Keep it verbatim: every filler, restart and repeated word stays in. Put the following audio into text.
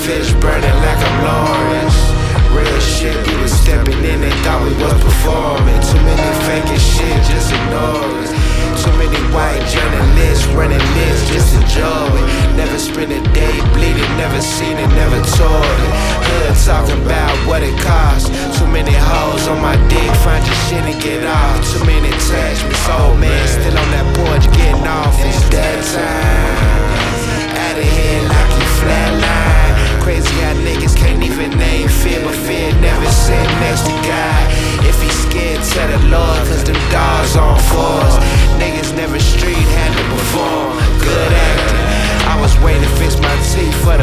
fish burning like I'm Lawrence. Real shit, we was stepping in and thought we was performing. Too many faking shit, just ignore us. Too many white journalists running lists, just enjoy it. Never spent a day bleeding, never seen it, never toured it. Hood talking about what it costs. Too many hoes on my dick, find your shit and get off. Too many attachments, old man still on that porch getting off. It's that time.